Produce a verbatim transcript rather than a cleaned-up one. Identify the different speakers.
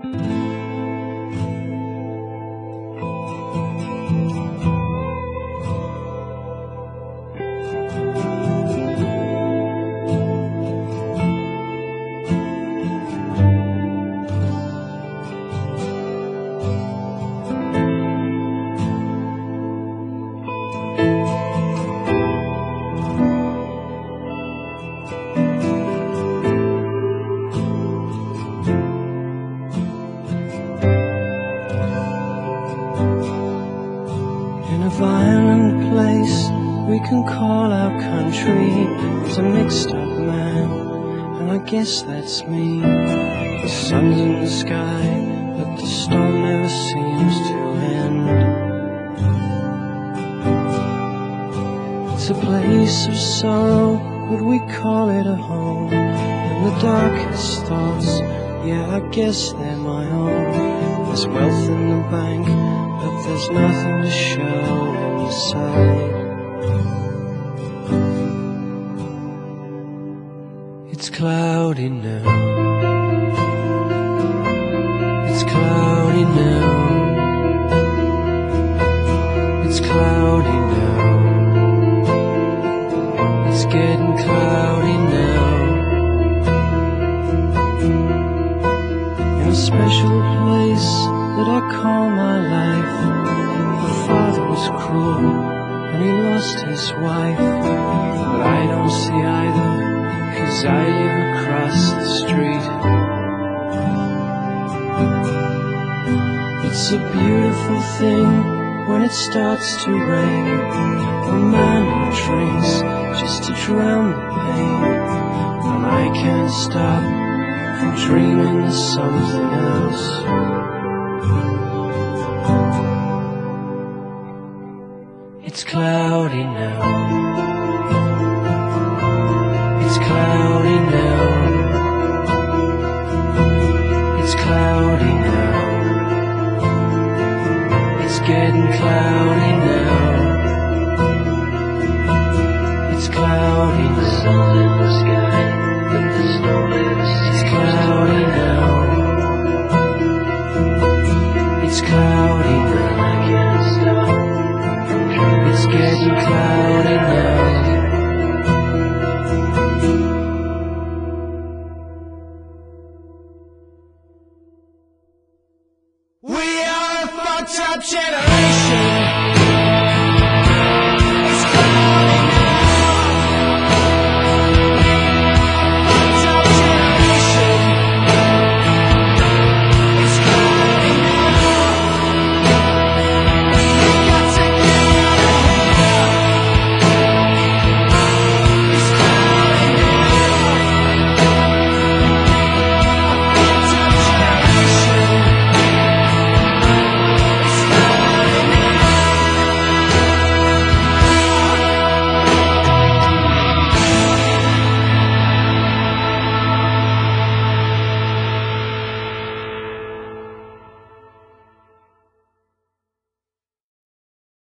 Speaker 1: In a violent place we can call our country. It's a mixed up man, and I guess that's me. The sun's in the sky, but the storm never seems to end. It's a place of sorrow, but we call it a home. And the darkest thoughts, yeah, I guess they're my own. There's wealth in the bank, but there's nothing to show inside. It's cloudy now. It's cloudy now. It's cloudy now. It's getting cloudy now. In a special place that I call my life, my father was cruel and he lost his wife, but I don't see either, 'cause I live across the street. It's a beautiful thing when it starts to rain, a man who drinks just to drown the pain, and I can't stop from dreaming of something else. It's cloudy now. It's cloudy now. It's cloudy now. It's getting cloudy now. It's cloudy now. The sun in the sky, but the snow never seems. It's cloudy now. It's cloudy now. I can't stop. It's getting cloudy now. We are a fucked up generation.